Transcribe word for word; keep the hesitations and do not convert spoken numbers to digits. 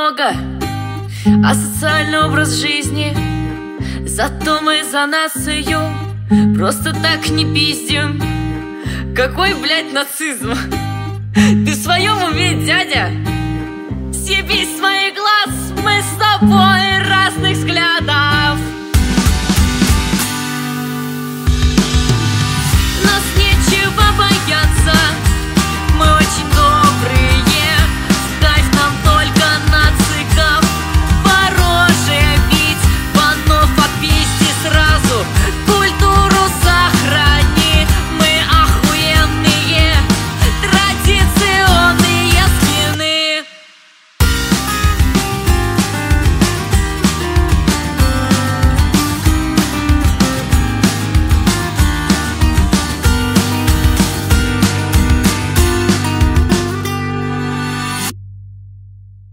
много, асоциальный образ жизни. Зато мы за нацию просто так не пиздим. Какой, блядь, нацизм? Ты в своем уме, дядя? Съебись с моих глаз, мы с тобой